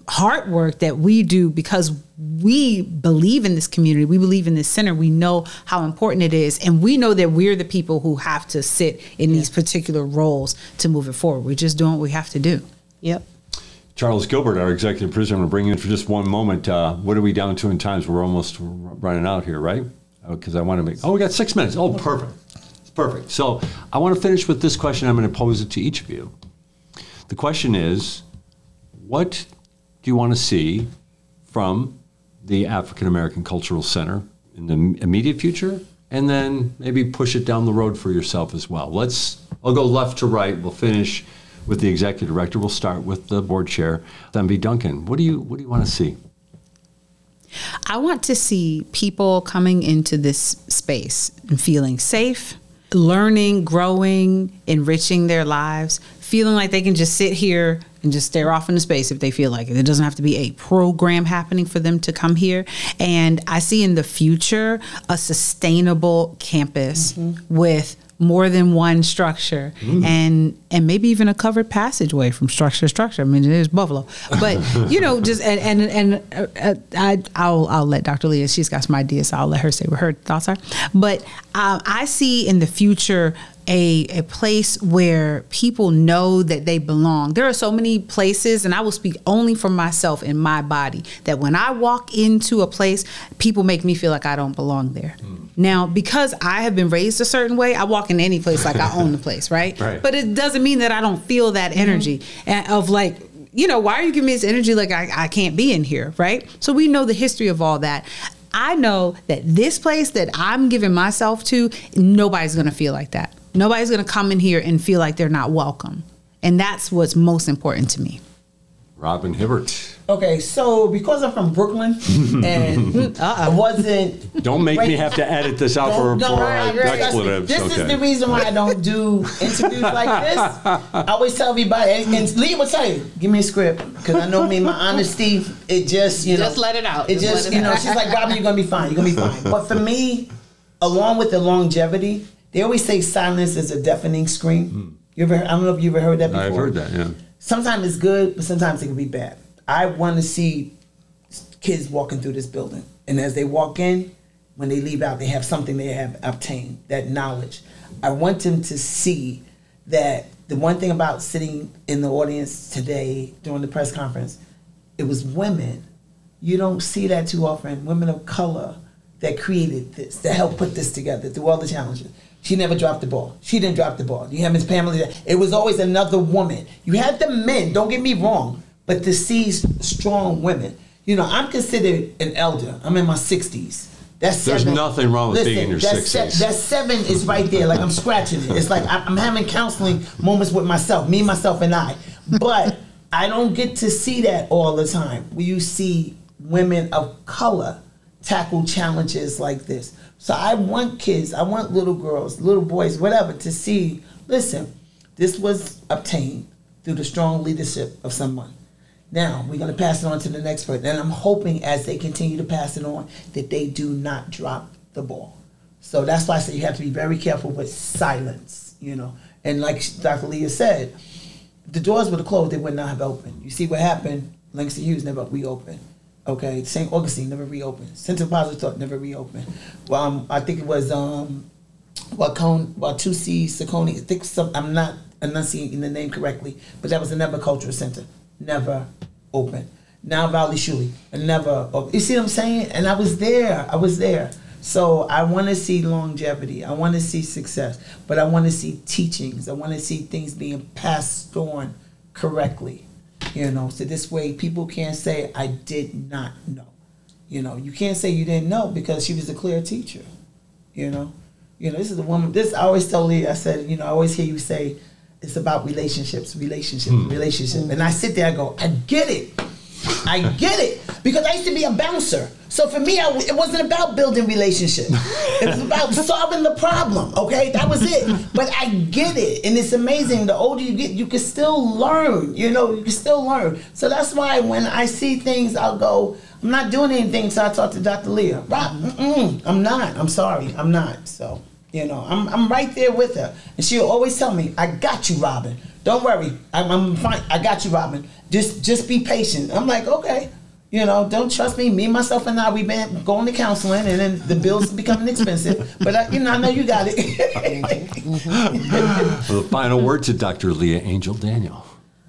heart work that we do because we believe in this community. We believe in this center. We know how important it is. And we know that we're the people who have to sit in yeah. these particular roles to move it forward. We're just doing what we have to do. Yep. Charles Gilbert, our executive producer, I'm going to bring you in for just one moment. Uh, what are we down to in times? We're almost running out here, right? Because I want to make, oh, we got six minutes. Oh, perfect. Perfect. So I want to finish with this question. I'm going to pose it to each of you. The question is, what do you want to see from the African American Cultural Center in the immediate future? And then maybe push it down the road for yourself as well. Let's, I'll go left to right. We'll finish with the executive director. We'll start with the board chair, then be Duncan. What do you, what do you want to see? I want to see people coming into this space and feeling safe, learning, growing, enriching their lives, feeling like they can just sit here and just stare off into space if they feel like it. It doesn't have to be a program happening for them to come here. And I see in the future a sustainable campus mm-hmm. with more than one structure mm. and and maybe even a covered passageway from structure to structure. I mean, it is Buffalo, but you know, just and and, and uh, I I'll I'll let Doctor Leah. She's got some ideas, so I'll let her say what her thoughts are. But um, I see in the future a a place where people know that they belong. There are so many places, and I will speak only for myself and my body, that when I walk into a place, people make me feel like I don't belong there. Mm. Now, because I have been raised a certain way, I walk in any place like I own the place, right? right? But it doesn't mean that I don't feel that energy mm-hmm. of like, you know, why are you giving me this energy like I, I can't be in here, right? So we know the history of all that. I know that this place that I'm giving myself to, nobody's going to feel like that. Nobody's going to come in here and feel like they're not welcome. And that's what's most important to me. Robin Hibbert. Okay, so because I'm from Brooklyn and I wasn't... Don't make right, me have to edit this out for, for right, right, expletives. This okay. is the reason why I don't do interviews like this. I always tell everybody, and, and Leah will tell you, give me a script. Because I know me, my honesty, it just, you know... Just let it out. It just, just it you know, out. She's like, Robin, you're going to be fine. You're going to be fine. But for me, along with the longevity, they always say silence is a deafening scream. Mm. You ever? I don't know if you ever heard that before. I've heard that, yeah. Sometimes it's good, but sometimes it can be bad. I want to see kids walking through this building. And as they walk in, when they leave out, they have something they have obtained, that knowledge. I want them to see that the one thing about sitting in the audience today during the press conference, it was women. You don't see that too often. Women of color that created this, that helped put this together through all the challenges. She never dropped the ball. She didn't drop the ball. You have Miss Pamela. It was always another woman. You had the men, don't get me wrong, but to see strong women. You know, I'm considered an elder. I'm in my sixties. That's seven. There's nothing wrong with Listen, being in your that's sixties. Se- that seven is right there. Like I'm scratching it. It's like I'm having counseling moments with myself, me, myself, and I. But I don't get to see that all the time. Where you see women of color tackle challenges like this. So I want kids, I want little girls, little boys, whatever, to see, listen, this was obtained through the strong leadership of someone. Now, we're going to pass it on to the next person. And I'm hoping as they continue to pass it on that they do not drop the ball. So that's why I say you have to be very careful with silence, you know. And like Doctor Leah said, if the doors were closed, they would not have opened. You see what happened? Langston Hughes never reopened. Okay, Saint Augustine never reopened. Center of Positive Thought never reopened. Well, um, I think it was um, Watusi Sakoni. I think some, I'm not enunciating the name correctly, but that was a Never Cultural Center. Never opened. Now Valley Shuli, never opened. You see what I'm saying? And I was there. I was there. So I want to see longevity. I want to see success, but I want to see teachings. I want to see things being passed on correctly. You know, so this way people can't say, I did not know. You know, you can't say you didn't know because she was a clear teacher. You know, you know, this is the woman, this, I always tell Leah, I said, you know, I always hear you say, it's about relationships, relationships, mm. relationships. And I sit there, I go, I get it. I get it. Because I used to be a bouncer. So for me, I, it wasn't about building relationships. It was about solving the problem, okay? That was it. But I get it. And it's amazing. The older you get, you can still learn. You know, you can still learn. So that's why when I see things, I'll go, I'm not doing anything, so I talk to Doctor Leah. Rob, mm-mm, I'm not. I'm sorry. I'm not. So, you know, I'm I'm right there with her. And she'll always tell me, I got you, Robin. don't worry, I'm, I'm fine. I got you, Robin. Just just be patient. I'm like, okay. You know, don't trust me. Me, myself, and I, we've been going to counseling, and then the bills becoming expensive. But, I, you know, I know you got it. Well, the final word to Doctor Leah Angel Daniel.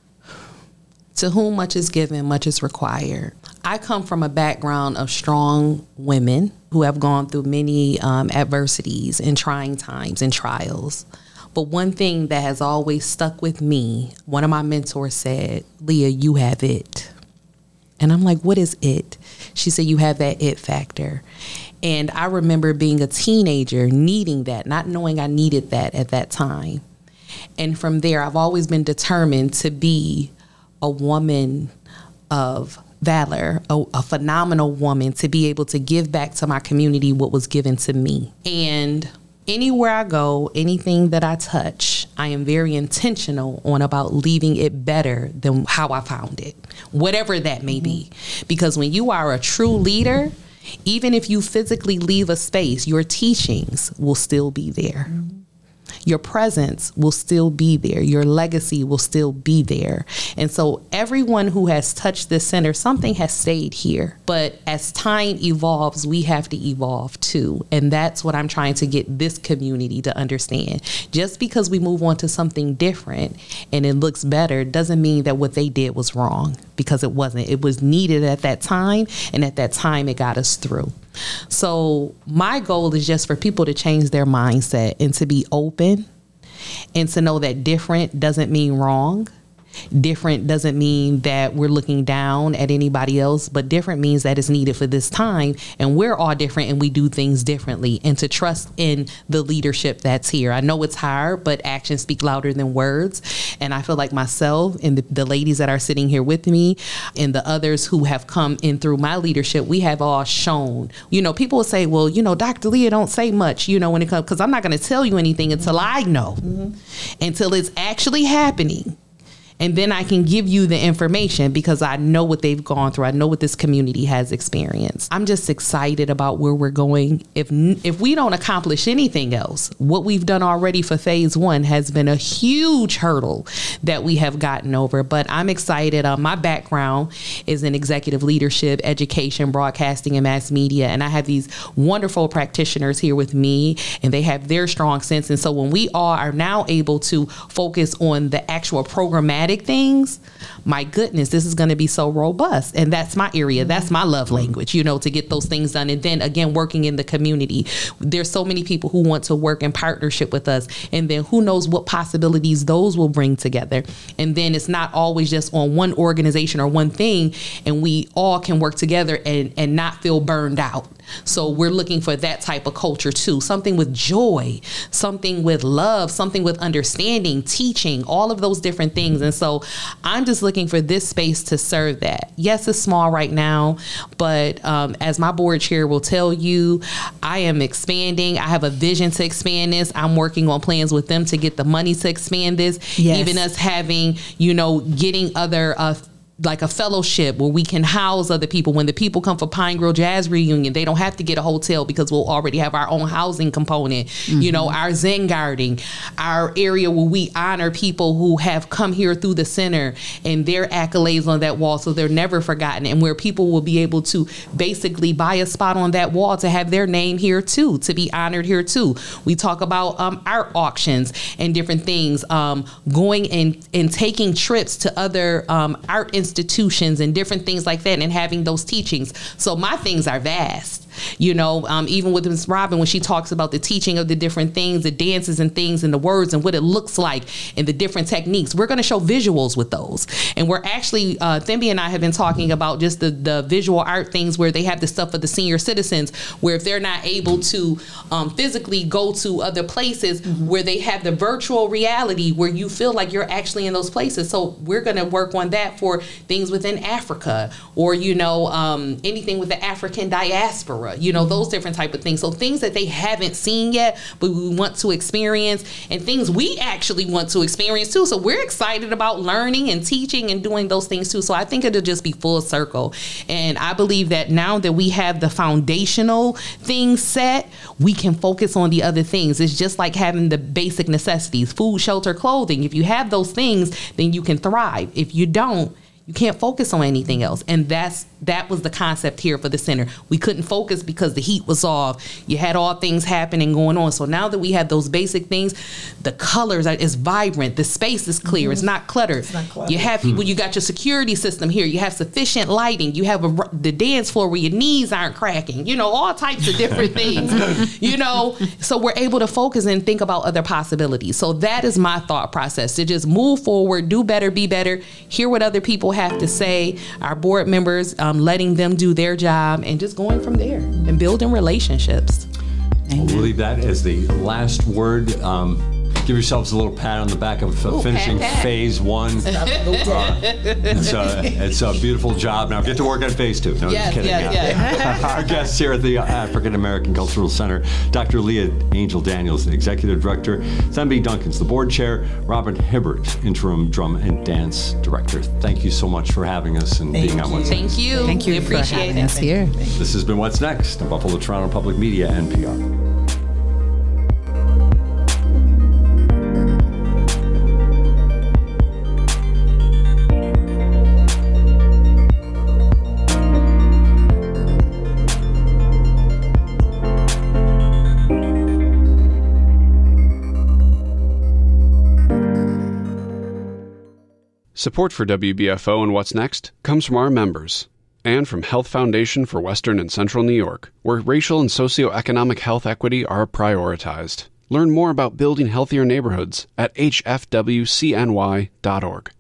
To whom much is given, much is required. I come from a background of strong women who have gone through many um, adversities and trying times and trials. But one thing that has always stuck with me, one of my mentors said, Leah, you have it. And I'm like, what is it? She said, you have that it factor. And I remember being a teenager, needing that, not knowing I needed that at that time. And from there, I've always been determined to be a woman of valor, a, a phenomenal woman, to be able to give back to my community what was given to me. And anywhere I go, anything that I touch, I am very intentional on about leaving it better than how I found it, whatever that may be. Because when you are a true leader, even if you physically leave a space, your teachings will still be there. Your presence will still be there. Your legacy will still be there. And so everyone who has touched this center, something has stayed here. But as time evolves, we have to evolve too. And that's what I'm trying to get this community to understand. Just because we move on to something different and it looks better doesn't mean that what they did was wrong, because it wasn't. It was needed at that time, and at that time it got us through. So my goal is just for people to change their mindset and to be open and to know that different doesn't mean wrong. Different doesn't mean that we're looking down at anybody else, but different means that it's needed for this time, and we're all different and we do things differently, and to trust in the leadership that's here. I know it's hard, but actions speak louder than words. And I feel like myself and the, the ladies that are sitting here with me and the others who have come in through my leadership, we have all shown, you know, people will say, well, you know, Doctor Leah don't say much, you know, when it comes, because I'm not going to tell you anything until I know, mm-hmm. until it's actually happening. And then I can give you the information because I know what they've gone through. I know what this community has experienced. I'm just excited about where we're going. If if we don't accomplish anything else, what we've done already for phase one has been a huge hurdle that we have gotten over. But I'm excited. Uh, my background is in executive leadership, education, broadcasting, and mass media. And I have these wonderful practitioners here with me, and they have their strong sense. And so when we all are now able to focus on the actual programmatic things, my goodness, this is going to be so robust. And that's my area. That's my love language, you know, to get those things done. And then again, working in the community, there's so many people who want to work in partnership with us. And then who knows what possibilities those will bring together. And then it's not always just on one organization or one thing, and we all can work together and, and not feel burned out. So we're looking for that type of culture too, something with joy, something with love, something with understanding, teaching, all of those different things. And so I'm just looking for this space to serve that. Yes, it's small right now, but um, as my board chair will tell you, I am expanding. I have a vision to expand this. I'm working on plans with them to get the money to expand this. Yes. Even us having, you know, getting other uh, like a fellowship where we can house other people. When the people come for Pine Grove Jazz Reunion, they don't have to get a hotel because we'll already have our own housing component. Mm-hmm. You know, our Zen garden, our area where we honor people who have come here through the center and their accolades on that wall, so they're never forgotten, and where people will be able to basically buy a spot on that wall to have their name here too, to be honored here too. We talk about um, art auctions and different things, um, going and, and taking trips to other um, art institutions institutions and different things like that, and having those teachings. So my things are vast. You know, um, even with Miz Robin, when she talks about the teaching of the different things, the dances and things and the words and what it looks like and the different techniques, we're going to show visuals with those. And we're actually, uh, Thembi and I have been talking about just the, the visual art things where they have the stuff for the senior citizens, where if they're not able to um, physically go to other places, mm-hmm. where they have the virtual reality where you feel like you're actually in those places. So we're going to work on that for things within Africa, or, you know, um, anything with the African diaspora. cetera. You know, those different type of things. So things that they haven't seen yet, but we want to experience, and things we actually want to experience too. So we're excited about learning and teaching and doing those things too. So I think it'll just be full circle. And I believe that now that we have the foundational things set, we can focus on the other things. It's just like having the basic necessities, food, shelter, clothing. If you have those things, then you can thrive. If you don't, you can't focus on anything else. And that's that was the concept here for the center. We couldn't focus because the heat was off. You had all things happening going on. So now that we have those basic things, the colors are is vibrant. The space is clear. Mm-hmm. It's not cluttered. It's not cluttered. You have people, you got your security system here. You have sufficient lighting. You have a, the dance floor where your knees aren't cracking. You know, all types of different things. You know, so we're able to focus and think about other possibilities. So that is my thought process, to just move forward, do better, be better, hear what other people have to say, our board members, um, letting them do their job, and just going from there and building relationships. We'll leave that as the last word. Um, give yourselves a little pat on the back of uh, Ooh, finishing pat, pat. phase one. uh, it's, a, it's a beautiful job. Now get to work on phase two. No, yes, just kidding. Yes, yes. Our guests here at the African American Cultural Center, Doctor Leah Angel Daniels, the Executive Director, Thembi Duncans, the Board Chair, Robin Hibbert, Interim Drum and Dance Director. Thank you so much for having us and Thank being you. on What's Thank Next. you. Thank you we appreciate for having it. us here. This has been What's Next on Buffalo Toronto Public Media, N P R. Support for W B F O and What's Next comes from our members and from Health Foundation for Western and Central New York, where racial and socioeconomic health equity are prioritized. Learn more about building healthier neighborhoods at h f w c n y dot org.